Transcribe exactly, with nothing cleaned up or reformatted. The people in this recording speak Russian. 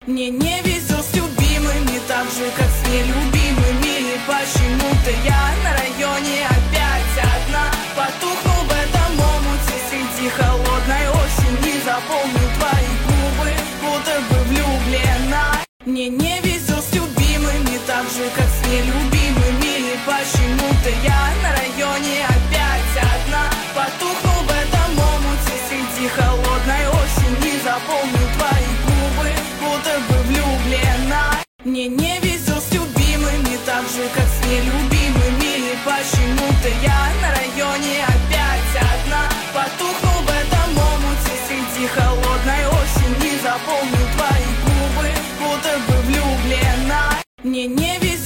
Мне не везет с любимыми, так же как с нелюбимыми. И почему-то я на районе опять одна. Потухну в этом омуте среди холодной осени. Запомню твои губы, будто бы влюблена. Мне не везет с любимыми, так же как с нелюбимыми. И почему-то я на районе опять одна. Потухну в этом омуте среди холодной осени. Запомню твои губы, будто бы влюблена. Мне не везет с любимыми, так же как с нелюбимыми. И почему-то я на районе опять одна. Потухну в этом омуте среди холодной осени. Запомню твои губы, будто бы влюблена. Мне не везет.